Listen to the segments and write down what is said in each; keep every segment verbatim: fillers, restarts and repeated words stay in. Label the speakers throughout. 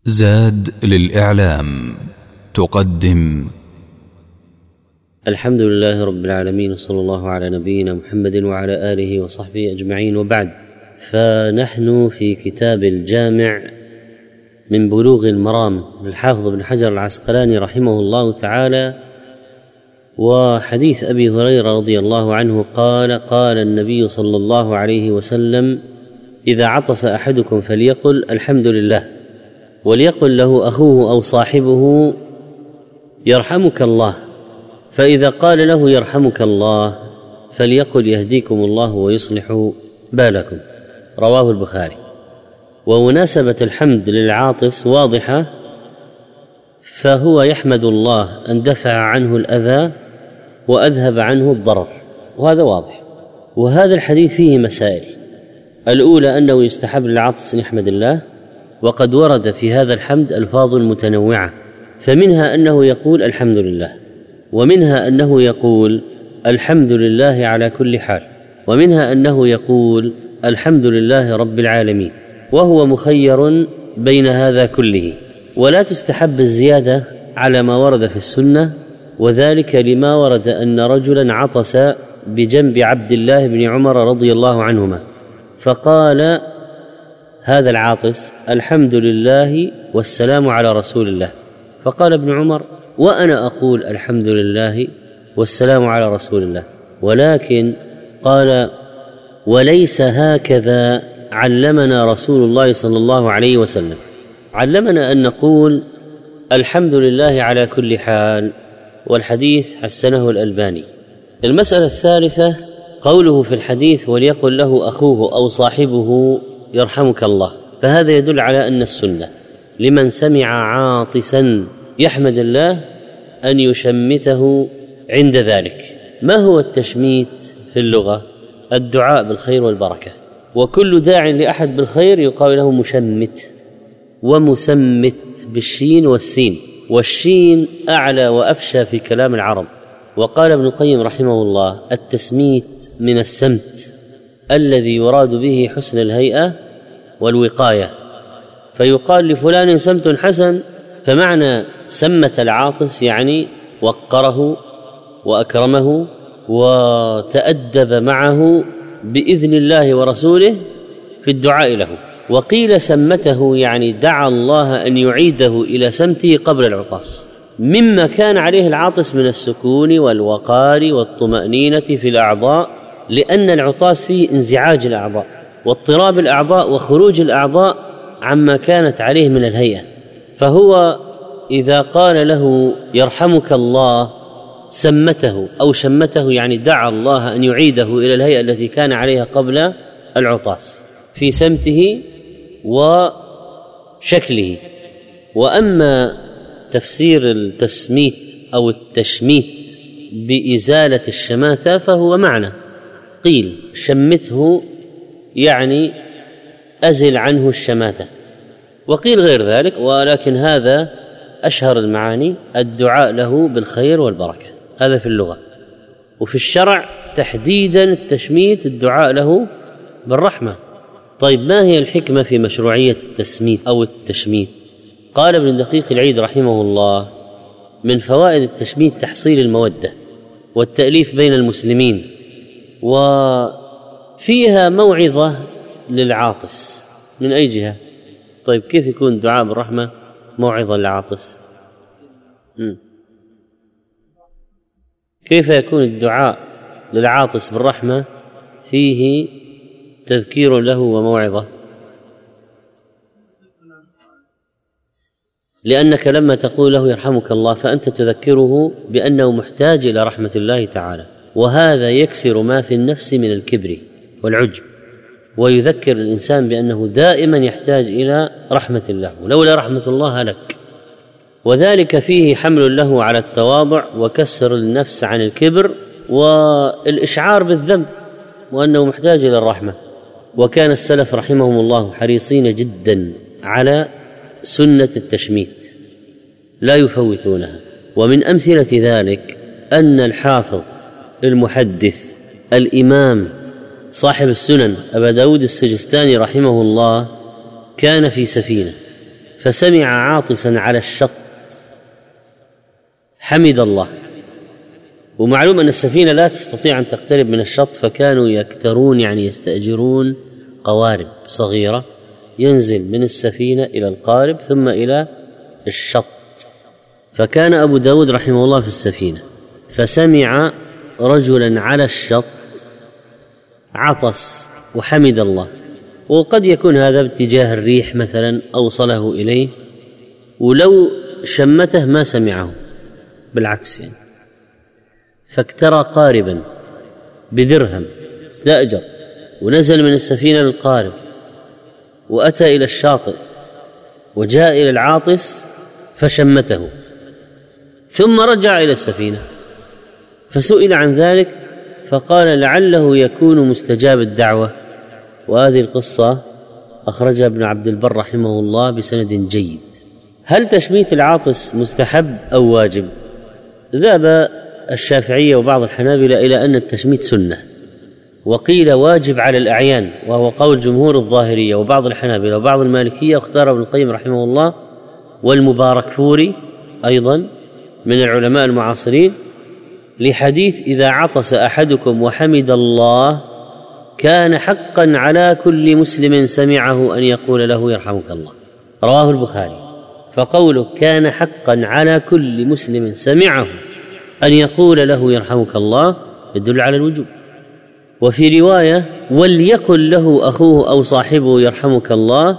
Speaker 1: زاد للإعلام تقدم.
Speaker 2: الحمد لله رب العالمين، وصلى الله على نبينا محمد وعلى آله وصحبه أجمعين، وبعد. فنحن في كتاب الجامع من بلوغ المرام للحافظ ابن حجر العسقلاني رحمه الله تعالى، وحديث أبي هريرة رضي الله عنه قال: قال النبي صلى الله عليه وسلم: إذا عطس أحدكم فليقل الحمد لله، وليقل له أخوه أو صاحبه يرحمك الله، فإذا قال له يرحمك الله فليقل يهديكم الله ويصلح بالكم. رواه البخاري. ومناسبة الحمد للعاطس واضحة، فهو يحمد الله أن دفع عنه الأذى وأذهب عنه الضرر، وهذا واضح. وهذا الحديث فيه مسائل. الأولى أنه يستحب للعاطس أن يحمد الله، وقد ورد في هذا الحمد ألفاظ متنوعة، فمنها أنه يقول الحمد لله، ومنها أنه يقول الحمد لله على كل حال، ومنها أنه يقول الحمد لله رب العالمين، وهو مخير بين هذا كله. ولا تستحب الزيادة على ما ورد في السنة، وذلك لما ورد أن رجلا عطس بجنب عبد الله بن عمر رضي الله عنهما، فقال هذا العاطس الحمد لله والسلام على رسول الله، فقال ابن عمر: وأنا أقول الحمد لله والسلام على رسول الله، ولكن قال: وليس هكذا علمنا رسول الله صلى الله عليه وسلم، علمنا أن نقول الحمد لله على كل حال. والحديث حسنه الألباني. المسألة الثالثة قوله في الحديث: وليقل له أخوه أو صاحبه يرحمك الله، فهذا يدل على أن السنة لمن سمع عاطسا يحمد الله أن يشمته عند ذلك. ما هو التشميت في اللغة؟ الدعاء بالخير والبركة، وكل داع لأحد بالخير يقال له مشمت، ومسمت بالشين والسين، والشين أعلى وأفشى في كلام العرب. وقال ابن القيم رحمه الله: التسميت من السمت الذي يراد به حسن الهيئة والوقاية، فيقال لفلان سمت حسن، فمعنى سمت العاطس يعني وقره وأكرمه وتأدب معه بإذن الله ورسوله في الدعاء له. وقيل سمته يعني دعا الله أن يعيده إلى سمته قبل العطاس، مما كان عليه العاطس من السكون والوقار والطمأنينة في الأعضاء، لأن العطاس فيه انزعاج الأعضاء واضطراب الأعضاء وخروج الأعضاء عما كانت عليه من الهيئة. فهو إذا قال له يرحمك الله سمته أو شمته، يعني دعا الله أن يعيده إلى الهيئة التي كان عليها قبل العطاس في سمته وشكله. وأما تفسير التسميت أو التشميت بإزالة الشماتة فهو معنى، قيل شمته يعني أزل عنه الشماتة، وقيل غير ذلك، ولكن هذا أشهر المعاني، الدعاء له بالخير والبركة، هذا في اللغة. وفي الشرع تحديدا التشميت الدعاء له بالرحمة. طيب، ما هي الحكمة في مشروعية التسميت أو التشميت؟ قال ابن دقيق العيد رحمه الله: من فوائد التشميت تحصيل المودة والتأليف بين المسلمين، وفيها موعظة للعاطس. من أي جهة؟ طيب، كيف يكون الدعاء بالرحمة موعظة للعاطس؟ م. كيف يكون الدعاء للعاطس بالرحمة فيه تذكير له وموعظة؟ لأنك لما تقول له يرحمك الله فأنت تذكره بأنه محتاج إلى رحمة الله تعالى، وهذا يكسر ما في النفس من الكبر والعجب، ويذكر الإنسان بأنه دائما يحتاج إلى رحمة الله، ولولا رحمة الله هلك. وذلك فيه حمل له على التواضع وكسر النفس عن الكبر والإشعار بالذنب وأنه محتاج إلى الرحمة. وكان السلف رحمهم الله حريصين جدا على سنة التشميت، لا يفوتونها. ومن أمثلة ذلك أن الحافظ المحدث الإمام صاحب السنن أبا داود السجستاني رحمه الله كان في سفينة، فسمع عاطسا على الشط حمد الله. ومعلوم أن السفينة لا تستطيع أن تقترب من الشط، فكانوا يكترون يعني يستأجرون قوارب صغيرة ينزل من السفينة إلى القارب ثم إلى الشط. فكان أبو داود رحمه الله في السفينة، فسمع رجلا على الشط عطس وحمد الله، وقد يكون هذا باتجاه الريح مثلا أوصله إليه، ولو شمته ما سمعه، بالعكس يعني. فاكترى قاربا بدرهم، استأجر ونزل من السفينة للقارب وأتى إلى الشاطئ وجاء إلى العاطس فشمته، ثم رجع إلى السفينة فسئل عن ذلك فقال لعله يكون مستجاب الدعوة. وهذه القصة أخرجها ابن عبد البر رحمه الله بسند جيد. هل تشميت العاطس مستحب أو واجب؟ ذهب الشافعية وبعض الحنابلة إلى أن التشميت سنة، وقيل واجب على الأعيان، وهو قول جمهور الظاهرية وبعض الحنابلة وبعض المالكية، واختار ابن القيم رحمه الله والمباركفوري أيضا من العلماء المعاصرين لحديث إذا عطس أحدكم وحمد الله كان حقا على كل مسلم سمعه أن يقول له يرحمك الله، رواه البخاري. فقوله كان حقا على كل مسلم سمعه أن يقول له يرحمك الله يدل على الوجوب. وفي رواية وليقل له أخوه أو صاحبه يرحمك الله،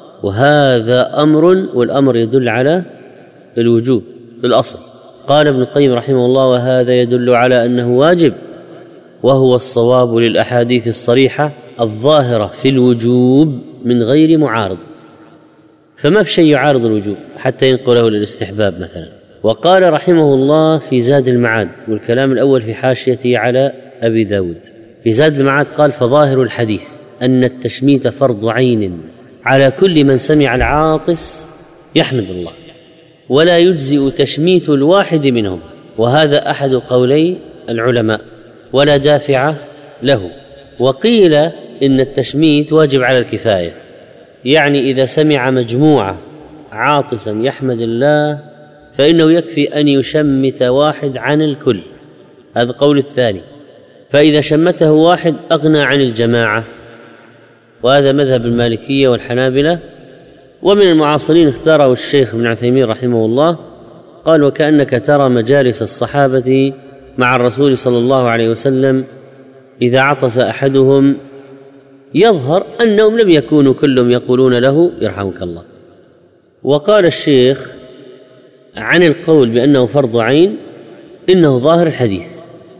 Speaker 2: وهذا أمر، والأمر يدل على الوجوب بالأصل. قال ابن القيم رحمه الله وهذا يدل على أنه واجب، وهو الصواب للأحاديث الصريحة الظاهرة في الوجوب من غير معارض، فما في شيء يعارض الوجوب حتى ينقله للاستحباب مثلا. وقال رحمه الله في زاد المعاد، والكلام الأول في حاشيته على أبي داود، في زاد المعاد قال فظاهر الحديث أن التشميت فرض عين على كل من سمع العاطس يحمد الله، ولا يجزئ تشميت الواحد منهم، وهذا أحد قولي العلماء ولا دافع له. وقيل إن التشميت واجب على الكفاية، يعني إذا سمع مجموعة عاطسا يحمد الله فإنه يكفي أن يشمت واحد عن الكل، هذا قول الثاني. فإذا شمته واحد أغنى عن الجماعة، وهذا مذهب المالكية والحنابلة. ومن المعاصرين اختاره الشيخ ابن عثيمين رحمه الله، قال وكأنك ترى مجالس الصحابة مع الرسول صلى الله عليه وسلم إذا عطس أحدهم يظهر أنهم لم يكونوا كلهم يقولون له يرحمك الله. وقال الشيخ عن القول بأنه فرض عين إنه ظاهر الحديث،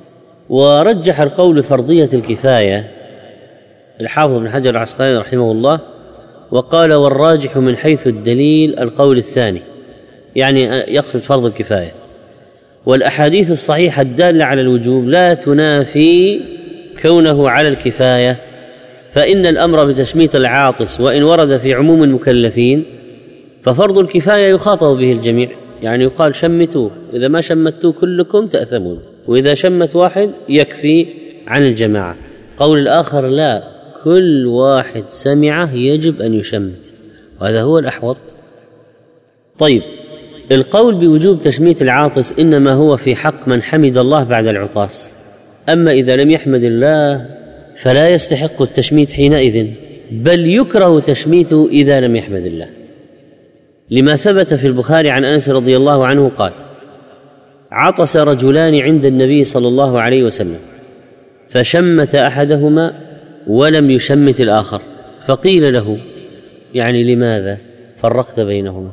Speaker 2: ورجح القول فرضية الكفاية الحافظ بن حجر العسقلاني رحمه الله، وقال والراجح من حيث الدليل القول الثاني، يعني يقصد فرض الكفاية. والأحاديث الصحيحة الدالة على الوجوب لا تنافي كونه على الكفاية، فإن الأمر بتشميت العاطس وإن ورد في عموم المكلفين ففرض الكفاية يخاطب به الجميع، يعني يقال شمتوه، إذا ما شمتوه كلكم تأثمون، وإذا شمت واحد يكفي عن الجماعة. قول الآخر لا، كل واحد سمعه يجب أن يشمت، وهذا هو الأحوط. طيب، القول بوجوب تشميت العاطس إنما هو في حق من حمد الله بعد العطاس، أما إذا لم يحمد الله فلا يستحق التشميت حينئذ، بل يكره تشميته إذا لم يحمد الله، لما ثبت في البخاري عن أنس رضي الله عنه قال عطس رجلان عند النبي صلى الله عليه وسلم فشمت أحدهما ولم يشمت الآخر، فقيل له يعني لماذا فرقت بينهما؟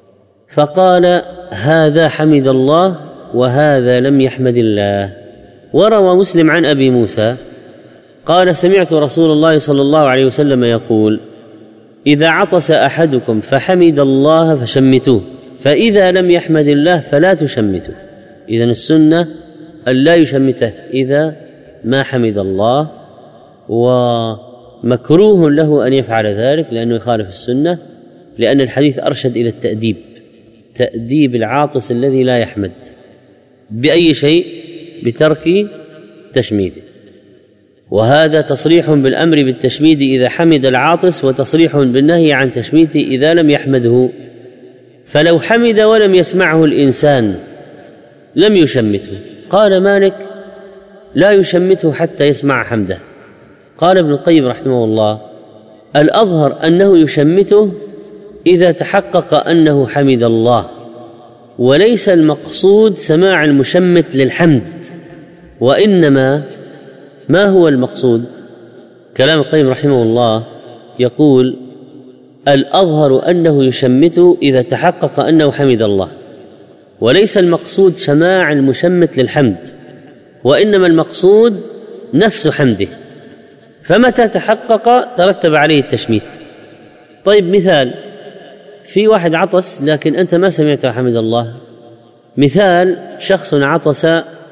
Speaker 2: فقال هذا حمد الله وهذا لم يحمد الله. وروى مسلم عن أبي موسى قال سمعت رسول الله صلى الله عليه وسلم يقول إذا عطس أحدكم فحمد الله فشمتوه، فإذا لم يحمد الله فلا تشمتوه. إذن السنة أن لا يشمته إذا ما حمد الله، ومكروه له أن يفعل ذلك لأنه يخالف السنة، لأن الحديث أرشد إلى التأديب، تأديب العاطس الذي لا يحمد بأي شيء بترك تشميته. وهذا تصريح بالأمر بالتشميد إذا حمد العاطس، وتصريح بالنهي عن تشميته إذا لم يحمده فلو حمد ولم يسمعه الإنسان لم يشمته. قال مالك: لا يشمته حتى يسمع حمده. قال ابن القيم رحمه الله: الأظهر أنه يشمته إذا تحقق أنه حمد الله، وليس المقصود سماع المشمت للحمد، وإنما ما هو المقصود؟ كلام القيم رحمه الله يقول: الأظهر أنه يشمته إذا تحقق أنه حمد الله، وليس المقصود سماع المشمت للحمد، وإنما المقصود نفس حمده، فمتى تحقق ترتب عليه التشميت. طيب مثال: في واحد عطس لكن أنت ما سمعته حمد الله. مثال: شخص عطس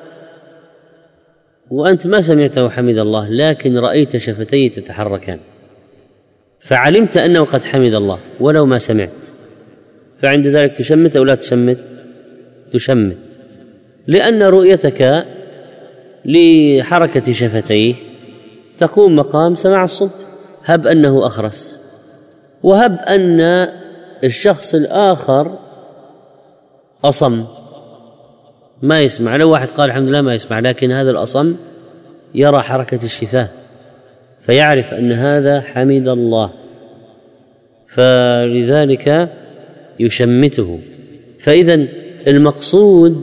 Speaker 2: وأنت ما سمعته حمد الله، لكن رأيت شفتيه تتحركان فعلمت أنه قد حمد الله ولو ما سمعت، فعند ذلك تشمت أو لا تشمت؟ تشمت، لأن رؤيتك لحركة شفتيه تقوم مقام سماع الصوت. هب أنه أخرس، وهب أن الشخص الآخر أصم ما يسمع. لو واحد قال الحمد لله ما يسمع، لكن هذا الأصم يرى حركة الشفاه فيعرف أن هذا حمد الله، فلذلك يشمته. فإذا المقصود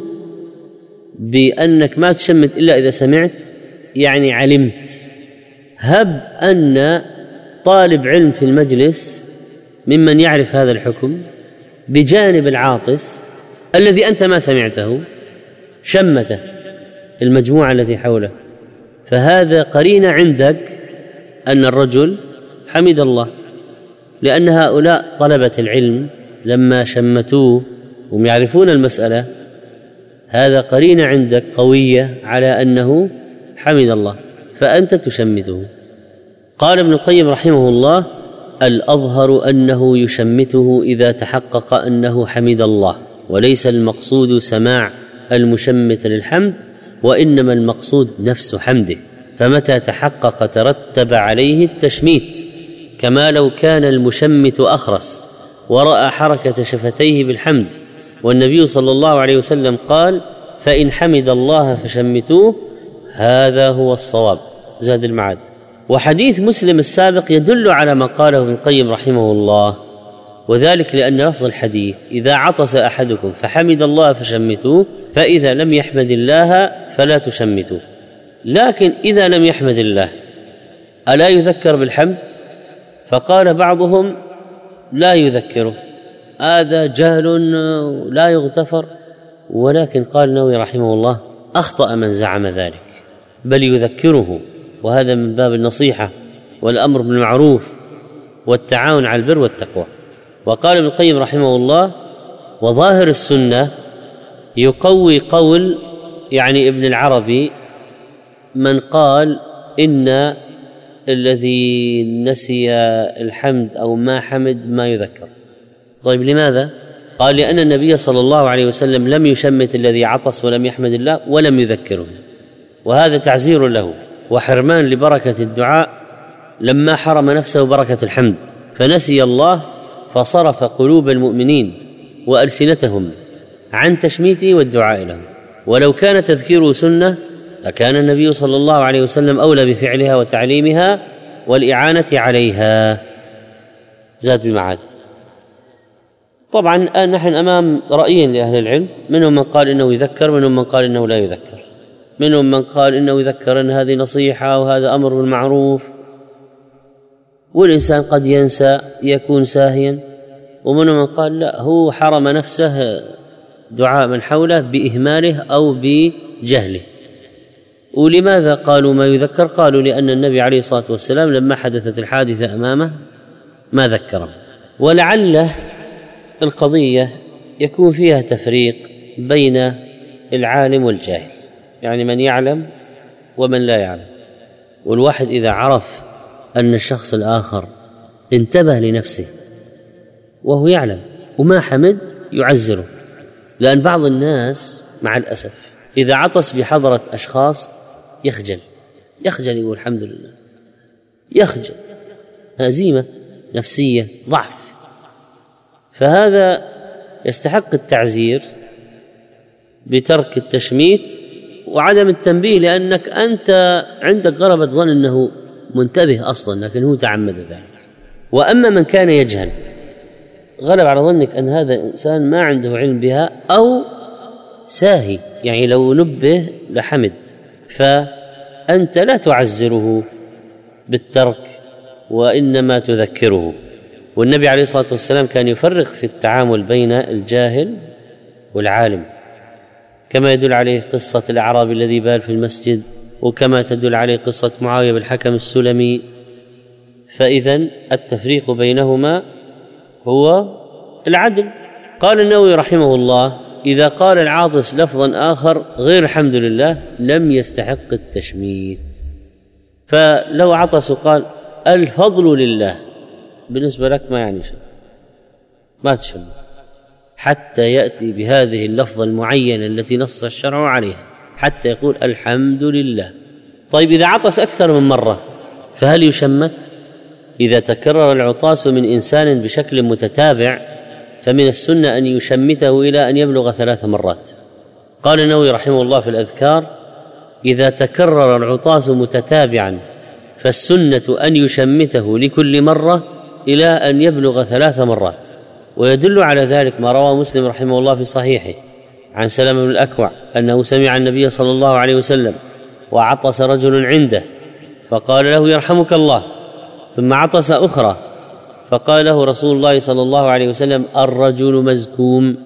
Speaker 2: بأنك ما تشمت إلا إذا سمعت يعني علمت. هب أن طالب علم في المجلس ممن يعرف هذا الحكم بجانب العاطس الذي أنت ما سمعته شمته المجموعة التي حوله، فهذا قرينة عندك أن الرجل حمد الله، لأن هؤلاء طلبة العلم لما شمتوه هم يعرفون المسألة، هذا قرينة عندك قوية على أنه حمد الله، فأنت تشمته. قال ابن القيم رحمه الله: الأظهر أنه يشمته إذا تحقق أنه حمد الله، وليس المقصود سماع المشمت للحمد، وإنما المقصود نفس حمده، فمتى تحقق ترتب عليه التشميت، كما لو كان المشمت أخرس ورأى حركة شفتيه بالحمد، والنبي صلى الله عليه وسلم قال: فإن حمد الله فشمتوه، هذا هو الصواب. زاد المعاد. وحديث مسلم السابق يدل على ما قاله ابن القيم رحمه الله، وذلك لأن لفظ الحديث: إذا عطس أحدكم فحمد الله فشمتوه، فإذا لم يحمد الله فلا تشمتوه. لكن إذا لم يحمد الله ألا يذكر بالحمد؟ فقال بعضهم: لا يذكره، هذا جهل لا يغتفر. ولكن قال النووي رحمه الله: أخطأ من زعم ذلك، بل يذكره، وهذا من باب النصيحة والأمر بالمعروف والتعاون على البر والتقوى. وقال ابن القيم رحمه الله: وظاهر السنة يقوي قول يعني ابن العربي من قال إن الذي نسي الحمد أو ما حمد ما يذكر. طيب لماذا؟ قال: لأن النبي صلى الله عليه وسلم لم يشمت الذي عطس ولم يحمد الله ولم يذكره، وهذا تعزير له وحرمان لبركة الدعاء لما حرم نفسه بركة الحمد، فنسي الله فصرف قلوب المؤمنين وألسنتهم عن تشميته والدعاء له. ولو كان تذكيره سنة لكان النبي صلى الله عليه وسلم أولى بفعلها وتعليمها والإعانة عليها. زاد المعاد. طبعا الآن نحن أمام رأيين لأهل العلم، منهم من قال إنه يذكر، منهم من قال إنه لا يذكر، منهم من قال إنه يذكر أن هذه نصيحة وهذا أمر بالمعروف، والإنسان قد ينسى يكون ساهيا، ومنهم من قال لا، هو حرم نفسه دعاء من حوله بإهماله أو بجهله. ولماذا قالوا ما يذكر؟ قالوا لأن النبي عليه الصلاة والسلام لما حدثت الحادثة أمامه ما ذكره. ولعل القضية يكون فيها تفريق بين العالم والجاهل، يعني من يعلم ومن لا يعلم. والواحد إذا عرف أن الشخص الآخر انتبه لنفسه وهو يعلم وما حمد يعزره، لأن بعض الناس مع الأسف إذا عطس بحضرة أشخاص يخجل يخجل يقول الحمد لله، يخجل، هزيمة نفسية، ضعف. فهذا يستحق التعزير بترك التشميت وعدم التنبيه، لأنك أنت عندك غلبة ظن أنه منتبه أصلا لكن هو تعمد ذلك. وأما من كان يجهل غلب على ظنك أن هذا الإنسان ما عنده علم بها أو ساهي، يعني لو نبه لحمد، فأنت لا تعزره بالترك وإنما تذكره. والنبي عليه الصلاة والسلام كان يفرق في التعامل بين الجاهل والعالم، كما يدل عليه قصة الأعرابي الذي بال في المسجد، وكما تدل عليه قصة معاوية بالحكم السلمي. فإذن التفريق بينهما هو العدل. قال النووي رحمه الله: إذا قال العاطس لفظا آخر غير الحمد لله لم يستحق التشميت. فلو عطس وقال الفضل لله، بالنسبة لك ما يعني شيء، ما تشمت حتى يأتي بهذه اللفظة المعينة التي نص الشرع عليها، حتى يقول الحمد لله. طيب إذا عطس أكثر من مرة فهل يشمت؟ إذا تكرر العطاس من إنسان بشكل متتابع فمن السنة أن يشمته إلى أن يبلغ ثلاث مرات. قال النووي رحمه الله في الأذكار: إذا تكرر العطاس متتابعا فالسنة أن يشمته لكل مرة إلى أن يبلغ ثلاث مرات. ويدل على ذلك ما روى مسلم رحمه الله في صحيحه عن سلمة بن الأكوع أنه سمع النبي صلى الله عليه وسلم وعطس رجل عنده فقال له يرحمك الله، ثم عطس أخرى فقال له رسول الله صلى الله عليه وسلم الرجل مزكوم،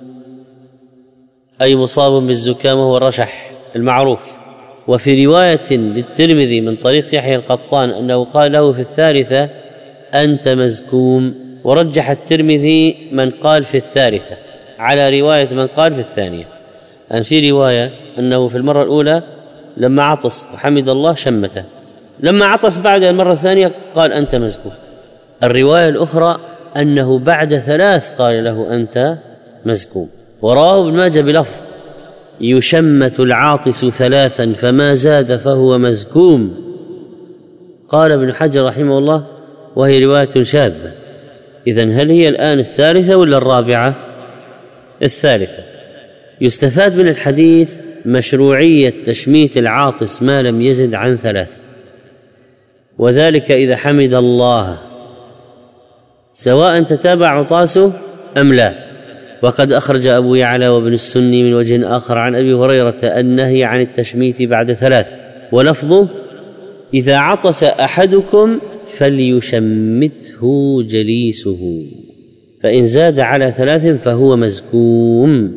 Speaker 2: أي مصاب بالزكام وهو الرشح المعروف. وفي رواية للترمذي من طريق يحيى القطان أنه قال له في الثالثة أنت مزكوم، ورجح الترمذي من قال في الثالثة على رواية من قال في الثانية. أن في رواية أنه في المرة الأولى لما عطس وحمد الله شمته، لما عطس بعد المرة الثانية قال أنت مزكوم. الرواية الأخرى أنه بعد ثلاث قال له أنت مزكوم. ورواه ابن ماجه بلفظ يشمت العاطس ثلاثا فما زاد فهو مزكوم. قال ابن حجر رحمه الله وهي رواية شاذة. إذن هل هي الآن الثالثة ولا الرابعة؟ الثالثة. يستفاد من الحديث مشروعية تشميت العاطس ما لم يزد عن ثلاث، وذلك إذا حمد الله سواء تتابع عطاسه أم لا. وقد أخرج أبو يعلى وابن السني من وجه آخر عن أبي هريرة النهي عن التشميت بعد ثلاث، ولفظه إذا عطس أحدكم فليشمته جليسه، فإن زاد على ثلاث فهو مزكوم،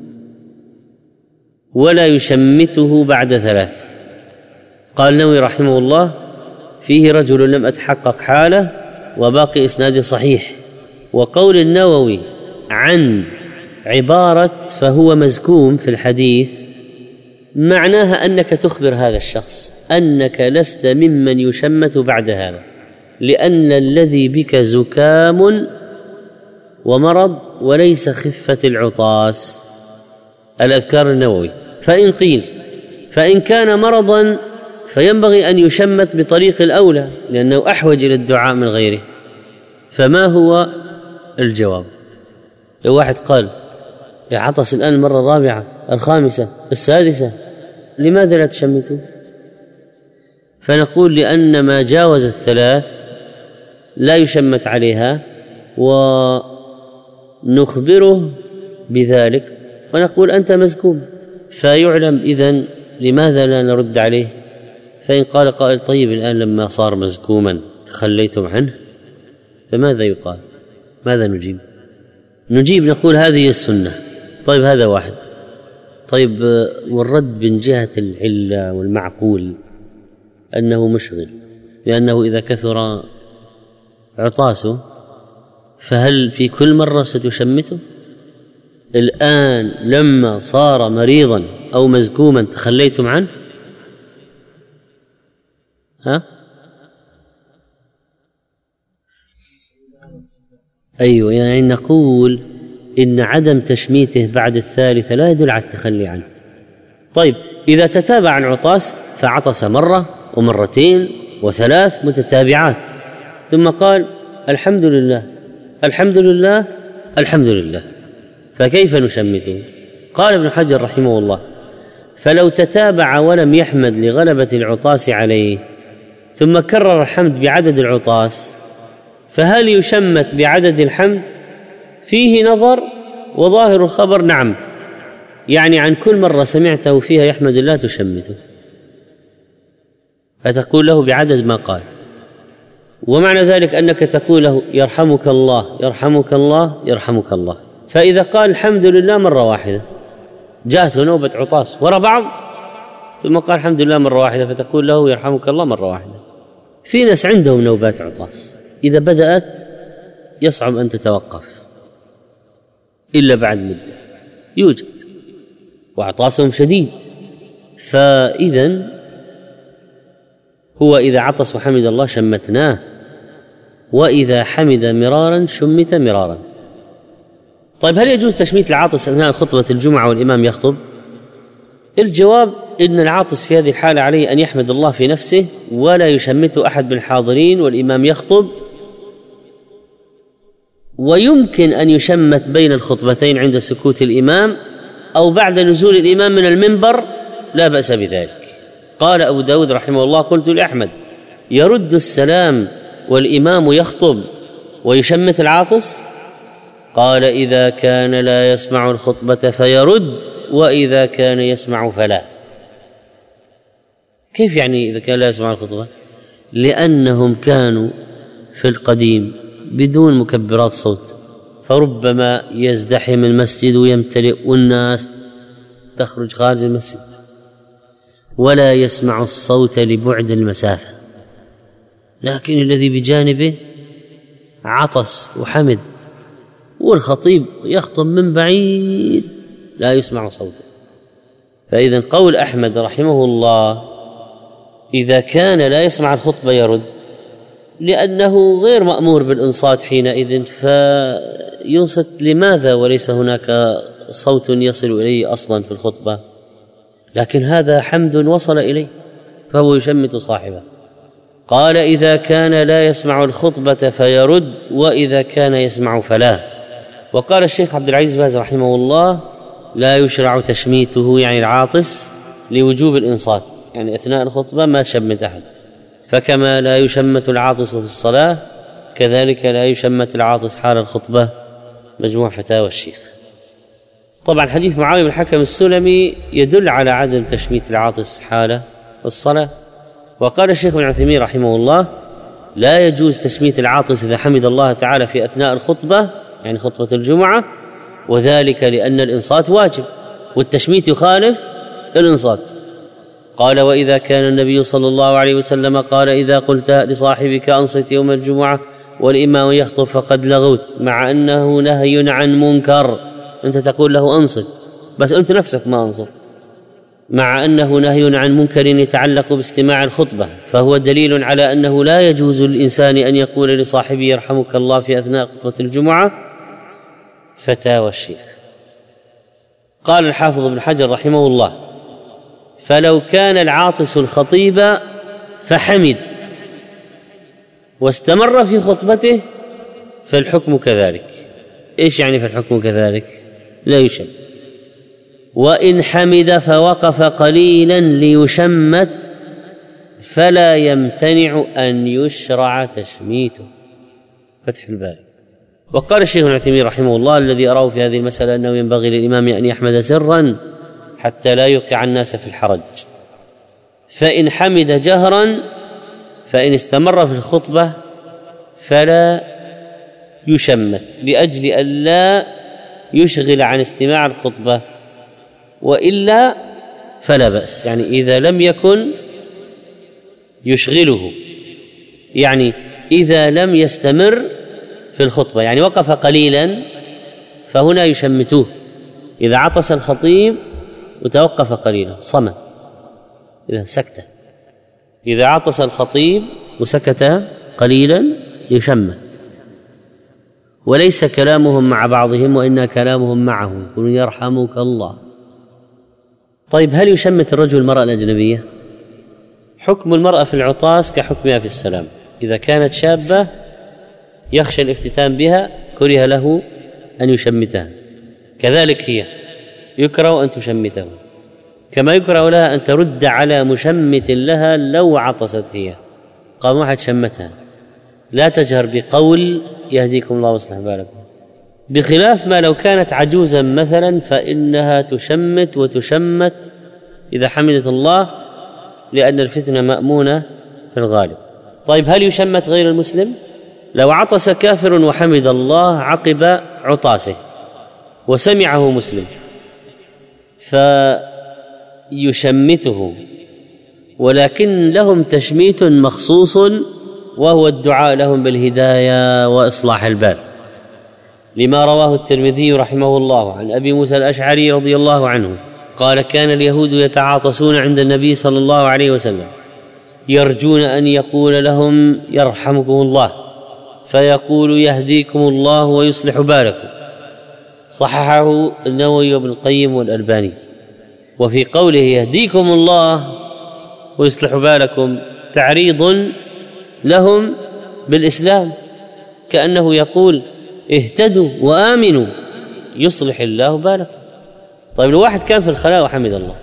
Speaker 2: ولا يشمته بعد ثلاث. قال النووي رحمه الله فيه رجل لم أتحقق حاله وباقي إسناد صحيح. وقول النووي عن عبارة فهو مزكوم في الحديث معناها أنك تخبر هذا الشخص أنك لست ممن يشمت بعد هذا، لأن الذي بك زكام ومرض وليس خفة العطاس. الأذكار النووي. فإن قيل فإن كان مرضا فينبغي أن يشمت بطريق الأولى لأنه أحوج إلى الدعاء من غيره، فما هو الجواب؟ لو واحد قال عطس الآن المرة الرابعة الخامسة السادسة لماذا لا تشمتوا؟ فنقول لأن ما جاوز الثلاث لا يشمت عليها، ونخبره بذلك ونقول أنت مزكوم، فيعلم إذن لماذا لا نرد عليه. فإن قال قائل طيب الآن لما صار مزكوما تخليتم عنه، فماذا يقال؟ ماذا نجيب؟ نجيب نقول هذه السنة. طيب هذا واحد. طيب والرد من جهة العلة والمعقول أنه مشغل، لأنه إذا كثر عطاسه فهل في كل مرة ستشمته؟ الآن لما صار مريضا أو مزكوما تخليتم عنه؟ ها؟ أيوة، يعني نقول إن عدم تشميته بعد الثالثة لا يدل على التخلي عنه. طيب إذا تتابع العطاس فعطس مرة ومرتين وثلاث متتابعات ثم قال الحمد لله الحمد لله الحمد لله، فكيف نشمته؟ قال ابن حجر رحمه الله: فلو تتابع ولم يحمد لغلبة العطاس عليه ثم كرر الحمد بعدد العطاس، فهل يشمت بعدد الحمد؟ فيه نظر، وظاهر الخبر نعم، يعني عن كل مرة سمعته فيها يحمد الله تشمته، فتقول له بعدد ما قال. ومعنى ذلك أنك تقول له يرحمك الله يرحمك الله يرحمك الله. فإذا قال الحمد لله مرة واحدة، جاءته نوبة عطاس وراء بعض ثم قال الحمد لله مرة واحدة، فتقول له يرحمك الله مرة واحدة. في ناس عندهم نوبات عطاس إذا بدأت يصعب أن تتوقف إلا بعد مدة، يوجد، وعطاسهم شديد. فإذن هو إذا عطس وحمد الله شمتناه، وإذا حمد مرارا شمت مرارا. طيب هل يجوز تشميت العاطس أثناء خطبة الجمعة والإمام يخطب؟ الجواب إن العاطس في هذه الحالة عليه أن يحمد الله في نفسه ولا يشمته أحد من الحاضرين والإمام يخطب، ويمكن أن يشمت بين الخطبتين عند سكوت الإمام أو بعد نزول الإمام من المنبر، لا بأس بذلك. قال أبو داود رحمه الله: قلت لأحمد: يرد السلام والإمام يخطب ويشمت العاطس؟ قال: إذا كان لا يسمع الخطبة فيرد، وإذا كان يسمع فلا. كيف يعني إذا كان لا يسمع الخطبة؟ لأنهم كانوا في القديم بدون مكبرات صوت، فربما يزدحم المسجد ويمتلئ والناس تخرج خارج المسجد ولا يسمع الصوت لبعد المسافة، لكن الذي بجانبه عطس وحمد والخطيب يخطب من بعيد لا يسمع صوته. فإذا قول أحمد رحمه الله إذا كان لا يسمع الخطبة يرد، لأنه غير مأمور بالإنصات حينئذ، فينصت لماذا وليس هناك صوت يصل إليه أصلا في الخطبة؟ لكن هذا حمد وصل إليه فهو يشمت صاحبه. قال: إذا كان لا يسمع الخطبة فيرد، وإذا كان يسمع فلا. وقال الشيخ عبد العزيز باز رحمه الله: لا يشرع تشميته يعني العاطس لوجوب الإنصات، يعني أثناء الخطبة ما شمت أحد، فكما لا يشمت العاطس في الصلاة كذلك لا يشمت العاطس حال الخطبة. مجموع فتاوى الشيخ. طبعا حديث معاوية بن الحكم السلمي يدل على عدم تشميت العاطس حال الصلاة. وقال الشيخ ابن عثيمين رحمه الله: لا يجوز تشميت العاطس إذا حمد الله تعالى في أثناء الخطبة، يعني خطبة الجمعة، وذلك لأن الإنصات واجب والتشميت يخالف الإنصات. قال: وإذا كان النبي صلى الله عليه وسلم قال: إذا قلت لصاحبك أنصت يوم الجمعة والإمام يخطب فقد لغوت، مع أنه نهي عن منكر. أنت تقول له أنصت بس أنت نفسك ما أنصت، مع أنه نهي عن منكر يتعلق باستماع الخطبة، فهو دليل على أنه لا يجوز للإنسان أن يقول لصاحبه يرحمك الله في أثناء خطبة الجمعة. فتاوى الشيخ. قال الحافظ ابن حجر رحمه الله: فلو كان العاطس الخطيب فحمد واستمر في خطبته فالحكم كذلك. إيش يعني فالحكم كذلك؟ لا يشمت. وإن حمد فوقف قليلا ليشمت فلا يمتنع أن يشرع تشميته. فتح الباري. وقال الشيخ ابن عثيمين رحمه الله: الذي أراه في هذه المسألة أنه ينبغي للإمام أن يحمد سرا حتى لا يوقع الناس في الحرج، فإن حمد جهرا فإن استمر في الخطبة فلا يشمت، لأجل أن لا يشغل عن استماع الخطبة، وإلا فلا بأس. يعني إذا لم يكن يشغله، يعني إذا لم يستمر في الخطبة، يعني وقف قليلا، فهنا يشمتوه. إذا عطس الخطيب وتوقف قليلا صمت، إذا سكت. إذا عطس الخطيب وسكت قليلا يشمت، وليس كلامهم مع بعضهم وإن كلامهم معه، يقولون يرحمك الله. طيب هل يشمت الرجل المرأة الأجنبية؟ حكم المرأة في العطاس كحكمها في السلام. إذا كانت شابة يخشى الافتتان بها كره له أن يشمتها، كذلك هي يكره أن تشمته، كما يكره لها أن ترد على مشمت لها لو عطست هي. قام واحد شمتها، لا تجهر بقول يهديكم الله ويصلح بالكم، بخلاف ما لو كانت عجوزا مثلا فإنها تشمت وتشمت إذا حمدت الله، لأن الفتنة مأمونة في الغالب. طيب هل يشمت غير المسلم؟ لو عطس كافر وحمد الله عقب عطاسه وسمعه مسلم فيشمته، ولكن لهم تشميت مخصوص وهو الدعاء لهم بالهداية وإصلاح البال، لما رواه الترمذي رحمه الله عن أبي موسى الأشعري رضي الله عنه قال: كان اليهود يتعاطسون عند النبي صلى الله عليه وسلم يرجون أن يقول لهم يرحمكم الله، فيقول يهديكم الله ويصلح بالكم. صححه النووي وابن القيم والألباني. وفي قوله يهديكم الله ويصلح بالكم تعريض لهم بالإسلام، كأنه يقول اهتدوا وآمنوا يصلح الله بالكم. طيب لو واحد كان في الخلاء وحمد الله،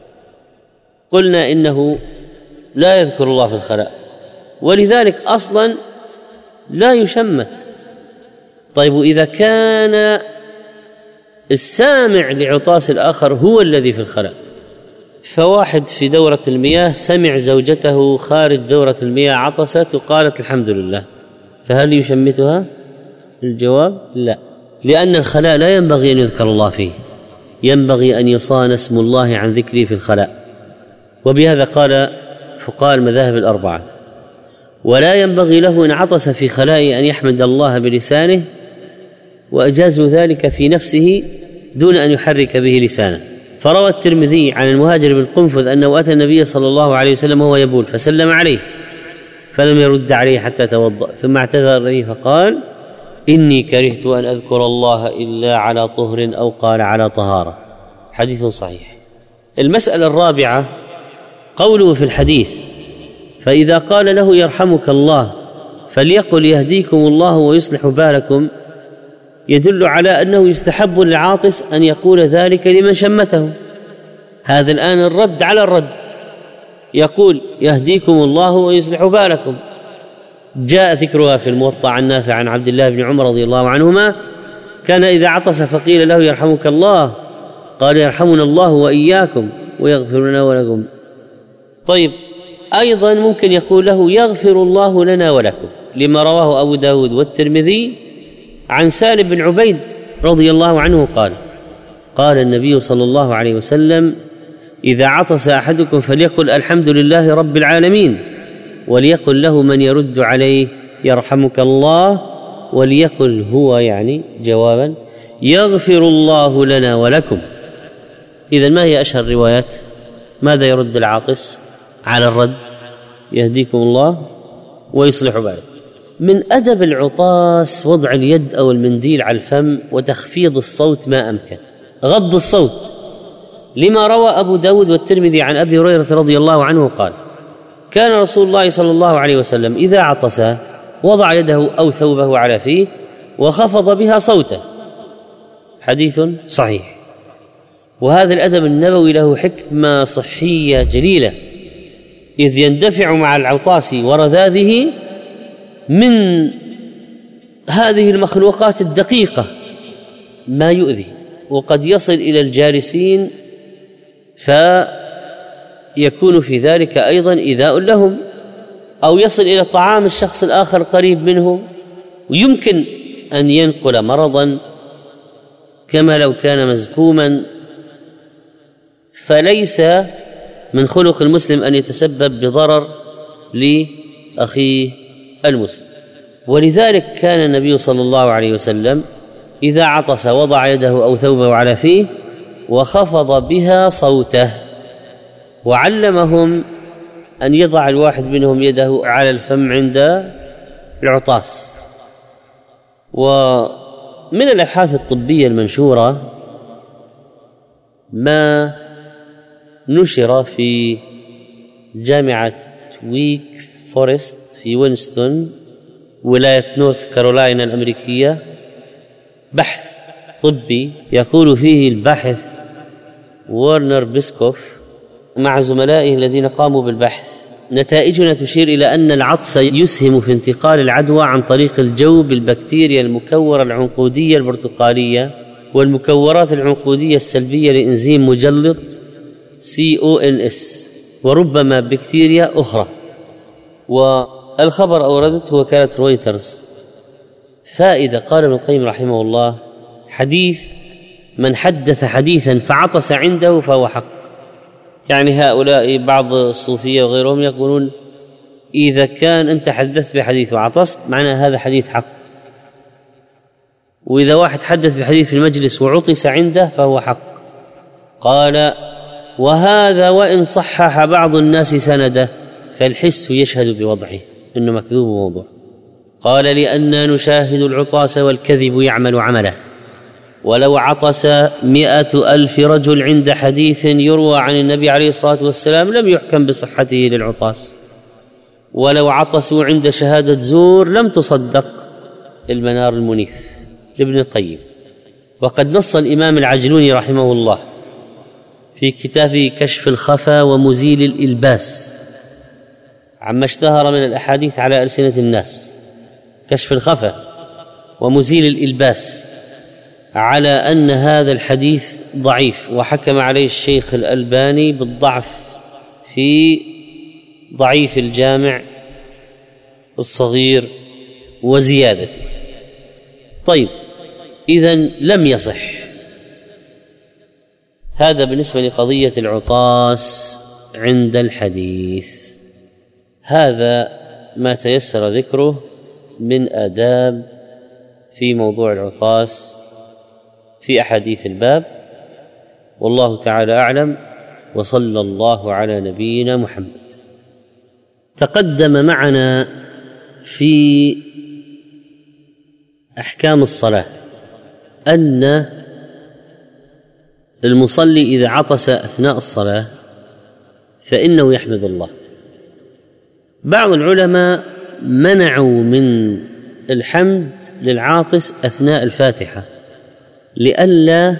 Speaker 2: قلنا إنه لا يذكر الله في الخلاء، ولذلك أصلا لا يشمت. طيب إذا كان السامع لعطاس الآخر هو الذي في الخلاء، فواحد في دورة المياه سمع زوجته خارج دورة المياه عطست وقالت الحمد لله، فهل يشمتها؟ الجواب لا، لأن الخلاء لا ينبغي أن يذكر الله فيه، ينبغي أن يصان اسم الله عن ذكره في الخلاء. وبهذا قال فقهاء المذاهب الأربعة: ولا ينبغي له إن عطس في خلاء أن يحمد الله بلسانه، وأجازوا ذلك في نفسه دون أن يحرك به لسانه. فروى الترمذي عن المهاجر بن قنفذ أنه أتى النبي صلى الله عليه وسلم وهو يبول فسلم عليه فلم يرد عليه حتى توضأ، ثم اعتذر إليه فقال: إني كرهت أن أذكر الله إلا على طهر أو قال على طهارة. حديث صحيح. المسألة الرابعة قوله في الحديث: فإذا قال له يرحمك الله فليقل يهديكم الله ويصلح بالكم، يدل على أنه يستحب للعاطس أن يقول ذلك لمن شمته. هذا الآن الرد على الرد، يقول يهديكم الله ويصلح بالكم. جاء ذكرها في الموطأ عن نافع عن عبد الله بن عمر رضي الله عنهما كان إذا عطس فقيل له يرحمك الله قال يرحمنا الله وإياكم ويغفر لنا ولكم. طيب أيضا ممكن يقول له يغفر الله لنا ولكم، لما رواه أبو داود والترمذي عن سالم بن عبيد رضي الله عنه قال: قال النبي صلى الله عليه وسلم: إذا عطس أحدكم فليقل الحمد لله رب العالمين، وليقل له من يرد عليه يرحمك الله، وليقل هو يعني جوابا يغفر الله لنا ولكم. إذن ما هي أشهر الروايات؟ ماذا يرد العاطس على الرد؟ يهديكم الله ويصلح بالكم. من أدب العطاس وضع اليد أو المنديل على الفم وتخفيض الصوت ما أمكن، غض الصوت، لما روى أبو داود والترمذي عن أبي هريرة رضي الله عنه قال: كان رسول الله صلى الله عليه وسلم إذا عطس وضع يده أو ثوبه على فيه وخفض بها صوته. حديث صحيح. وهذا الأدب النبوي له حكمة صحية جليلة، إذ يندفع مع العطاس ورذاذه من هذه المخلوقات الدقيقة ما يؤذي، وقد يصل إلى الجالسين فيكون في ذلك أيضا إيذاء لهم، أو يصل إلى طعام الشخص الآخر قريب منه، ويمكن أن ينقل مرضا كما لو كان مزكوما. فليس من خلق المسلم أن يتسبب بضرر لأخيه المسلم. ولذلك كان النبي صلى الله عليه وسلم إذا عطس وضع يده أو ثوبه على فيه وخفض بها صوته، وعلمهم أن يضع الواحد منهم يده على الفم عند العطاس. ومن الأبحاث الطبية المنشورة ما نشر في جامعة ويك فورست في وينستون ولاية نورث كارولاينا الأمريكية، بحث طبي يقول فيه الباحث وورنر بيسكوف مع زملائه الذين قاموا بالبحث: نتائجنا تشير إلى أن العطس يسهم في انتقال العدوى عن طريق الجو بالبكتيريا المكورة العنقودية البرتقالية والمكورات العنقودية السلبية لإنزيم مجلط سي أو إن إس وربما بكتيريا أخرى. والخبر أوردته وكالة رويترز. فائدة: قال ابن القيم رحمه الله: حديث من حدث حديثا فعطس عنده فهو حق. يعني هؤلاء بعض الصوفية وغيرهم يقولون إذا كان أنت حدثت بحديث وعطست معنى هذا حديث حق، وإذا واحد حدث بحديث في المجلس وعطس عنده فهو حق. قال: وهذا وإن صحح بعض الناس سنده فالحس يشهد بوضعه إنه مكذوب موضوع. قال: لأننا نشاهد العطاس والكذب يعمل عمله، ولو عطس مئة ألف رجل عند حديث يروى عن النبي عليه الصلاة والسلام لم يحكم بصحته للعطاس، ولو عطسوا عند شهادة زور لم تصدق. المنار المنيف لابن القيم. وقد نص الإمام العجلوني رحمه الله في كتابه كشف الخفا ومزيل الإلباس عما اشتهر من الأحاديث على ألسنة الناس، كشف الخفا ومزيل الإلباس، على أن هذا الحديث ضعيف، وحكم عليه الشيخ الألباني بالضعف في ضعيف الجامع الصغير وزيادته. طيب، إذن لم يصح. هذا بالنسبة لقضية العطاس عند الحديث. هذا ما تيسر ذكره من آداب في موضوع العطاس في أحاديث الباب، والله تعالى أعلم، وصلى الله على نبينا محمد. تقدم معنا في أحكام الصلاة أن المصلي إذا عطس أثناء الصلاة فإنه يحمد الله. بعض العلماء منعوا من الحمد للعاطس أثناء الفاتحة لئلا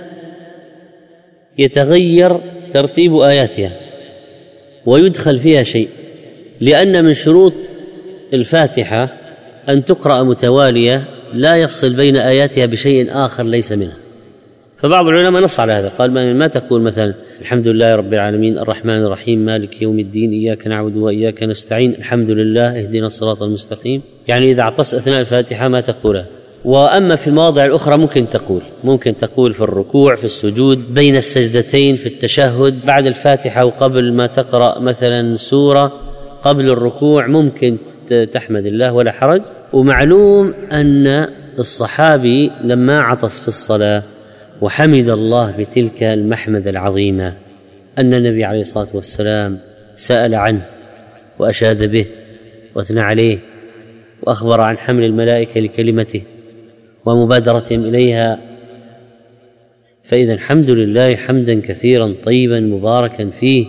Speaker 2: يتغير ترتيب آياتها ويدخل فيها شيء، لأن من شروط الفاتحة أن تقرأ متوالية لا يفصل بين آياتها بشيء آخر ليس منها. فبعض العلماء نص على هذا، قال ما تقول مثلا الحمد لله رب العالمين الرحمن الرحيم مالك يوم الدين إياك نعبد وإياك نستعين الحمد لله اهدنا الصراط المستقيم. يعني إذا عطست أثناء الفاتحة ما تقولها. وأما في المواضع الأخرى ممكن تقول ممكن تقول في الركوع، في السجود، بين السجدتين، في التشهد، بعد الفاتحة وقبل ما تقرأ مثلا سورة، قبل الركوع ممكن تحمد الله ولا حرج. ومعلوم أن الصحابي لما عطس في الصلاة وحمد الله بتلك المحمد العظيمة أن النبي عليه الصلاة والسلام سأل عنه وأشاد به واثنى عليه وأخبر عن حمل الملائكة لكلمته ومبادرتهم إليها. فإذا الحمد لله حمدا كثيرا طيبا مباركا فيه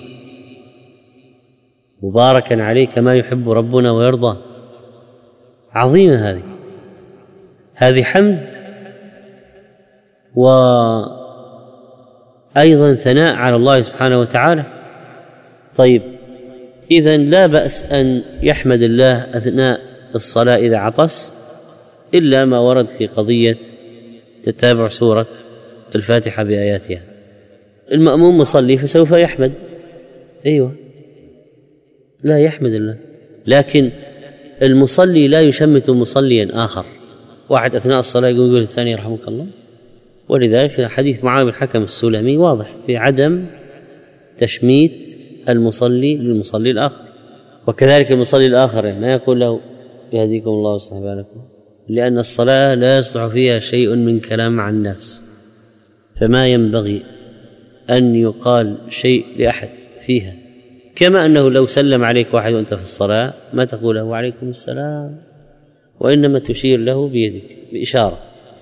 Speaker 2: مباركا عليه كما يحب ربنا ويرضى. عظيمة هذه هذه حمد وأيضا ثناء على الله سبحانه وتعالى. طيب، إذن لا بأس أن يحمد الله أثناء الصلاة إذا عطس، إلا ما ورد في قضية تتابع سورة الفاتحة بآياتها. المأموم مصلي فسوف يحمد، أيوة، لا يحمد الله، لكن المصلي لا يشمت مصليا آخر. واحد أثناء الصلاة يقول الثاني رحمك الله. ولذلك حديث معاوية بن الحكم السلمي واضح في عدم تشميت المصلي للمصلي الآخر. وكذلك المصلي الآخر ما يقول له يهديكم الله ويصلح بالكم، لأن الصلاة لا يصلح فيها شيء من كلام مع الناس، فما ينبغي أن يقال شيء لأحد فيها. كما أنه لو سلم عليك واحد وأنت في الصلاة ما تقول له وعليكم السلام، وإنما تشير له بيدك بإشارة.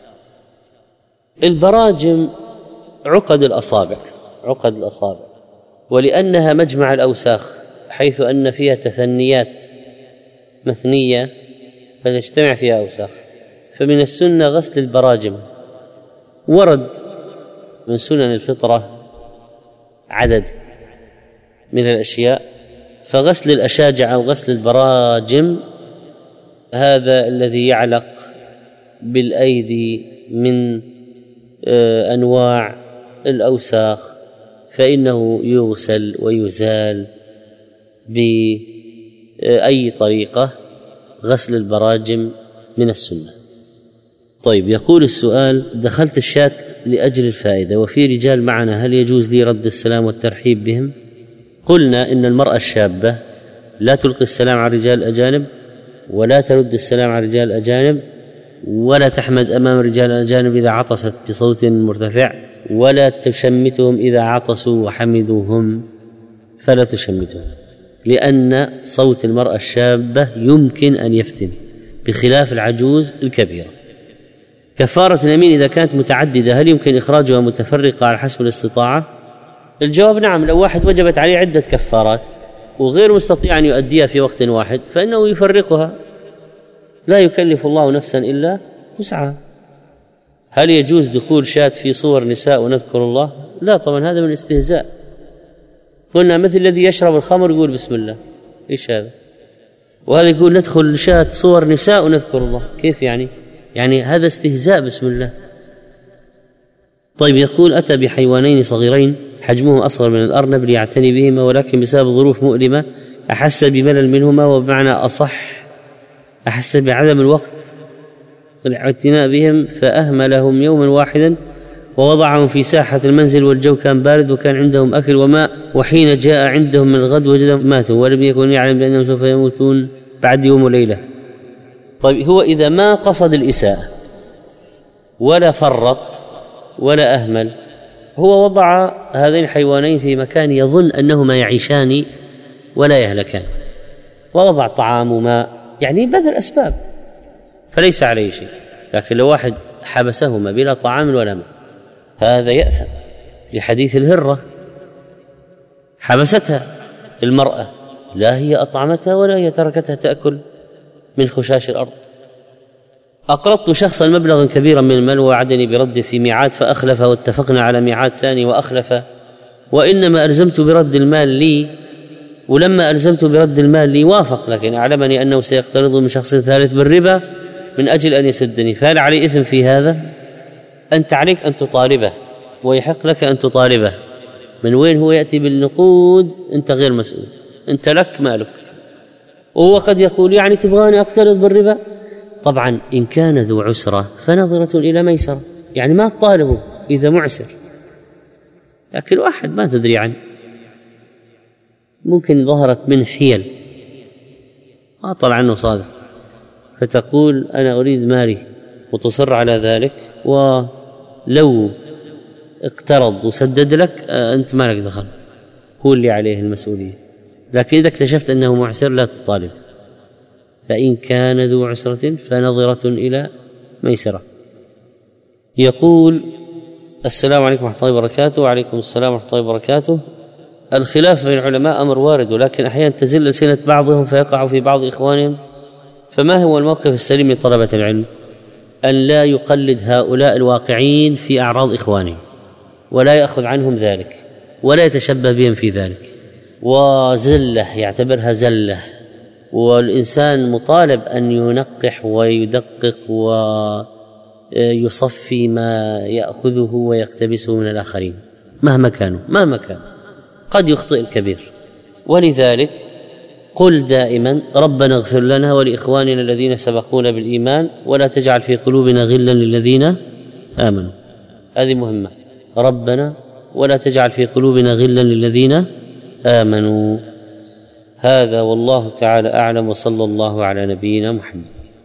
Speaker 2: البراجم عقد الأصابع عقد الأصابع ولأنها مجمع الأوساخ حيث أن فيها تثنيات مثنية فتجتمع فيها أوساخ، فمن السنة غسل البراجم ورد من سنن الفطرة عدد من الأشياء، فغسل الأشاجع أو غسل البراجم هذا الذي يعلق بالأيدي من أنواع الأوساخ فإنه يغسل ويزال بأي طريقة، غسل البراجم من السنة. طيب، يقول السؤال: دخلت الشاة لأجل الفائدة وفي رجال معنا، هل يجوز لي رد السلام والترحيب بهم؟ قلنا إن المرأة الشابة لا تلقي السلام على الرجال الأجانب، ولا ترد السلام على الرجال الأجانب، ولا تحمد أمام الرجال الأجانب إذا عطست بصوت مرتفع، ولا تشمتهم إذا عطسوا وحمدوهم فلا تشمتهم، لأن صوت المرأة الشابة يمكن أن يفتن بخلاف العجوز الكبيرة. كفارة اليمين إذا كانت متعددة هل يمكن إخراجها متفرقة على حسب الاستطاعة؟ الجواب نعم. لو واحد وجبت عليه عدة كفارات وغير مستطيع أن يؤديها في وقت واحد فإنه يفرقها، لا يكلف الله نفسا إلا وسعها. هل يجوز دخول شاة في صور نساء ونذكر الله؟ لا طبعا، هذا من الاستهزاء. قلنا مثل الذي يشرب الخمر يقول بسم الله، إيش هذا؟ وهذا يقول ندخل شاة صور نساء ونذكر الله، كيف يعني؟ يعني هذا استهزاء بسم الله. طيب، يقول: أتى بحيوانين صغيرين حجمه أصغر من الأرنب ليعتني بهما، ولكن بسبب ظروف مؤلمة أحس بملل منهما، وبمعنى أصح أحس بعدم الوقت والاعتناء بهم، فأهملهم يوما واحدا ووضعهم في ساحة المنزل، والجو كان بارد وكان عندهم أكل وماء، وحين جاء عندهم من الغد وجدهم ماتوا ولم يكن يعلم بأنهم سوف يموتون بعد يوم وليلة. طيب، هو إذا ما قصد الإساءة ولا فرط ولا أهمل، هو وضع هذين الحيوانين في مكان يظن أنهما يعيشان ولا يهلكان، ووضع طعام وماء، يعني بذل أسباب، فليس عليه شيء. لكن لو واحد حبسهما بلا طعام ولا ماء هذا يأثم، لحديث الهرة حبستها المرأة، لا هي أطعمتها ولا هي تركتها تأكل من خشاش الأرض. أقرضت شخصا مبلغا كبيرا من المال ووعدني برد في ميعاد فأخلف، واتفقنا على ميعاد ثاني وأخلف، وإنما ألزمت برد المال لي، ولما ألزمت برد المال لي وافق، لكن أعلمني أنه سيقترض من شخص ثالث بالربا من أجل أن يسدني، فهل علي إثم في هذا؟ أنت عليك أن تطالبه ويحق لك أن تطالبه. من وين هو يأتي بالنقود؟ أنت غير مسؤول، أنت لك مالك. وهو قد يقول يعني تبغاني أقترض بالربا؟ طبعا إن كان ذو عسرة فنظرة إلى ميسرة، يعني ما تطالبه إذا معسر. لكن واحد ما تدري عنه، ممكن ظهرت من حيل ما طلع عنه صادق، فتقول أنا أريد مالي وتصر على ذلك، ولو اقترض وسدد لك أنت ما لك دخل، هو اللي عليه المسؤولية. لكن إذا اكتشفت أنه معسر لا تطالب. فإن كان ذو عسرة فنظرة إلى ميسرة. يقول: السلام عليكم ورحمة الله وبركاته. وعليكم السلام ورحمة الله وبركاته. الخلاف بين العلماء أمر وارد، ولكن أحيانا تزل ألسنة بعضهم فيقع في بعض إخوانهم، فما هو الموقف السليم لطلبة العلم؟ أن لا يقلد هؤلاء الواقعين في أعراض إخوانهم، ولا يأخذ عنهم ذلك، ولا يتشبه بهم في ذلك، وزلة يعتبرها زلة. والإنسان مطالب أن ينقح ويدقق ويصفي ما يأخذه ويقتبسه من الآخرين مهما كانوا مهما كان، قد يخطئ الكبير. ولذلك قل دائما: ربنا اغفر لنا ولإخواننا الذين سبقونا بالإيمان ولا تجعل في قلوبنا غلا للذين آمنوا. هذه مهمة، ربنا ولا تجعل في قلوبنا غلا للذين آمنوا. هذا والله تعالى أعلم، وصلى الله على نبينا محمد.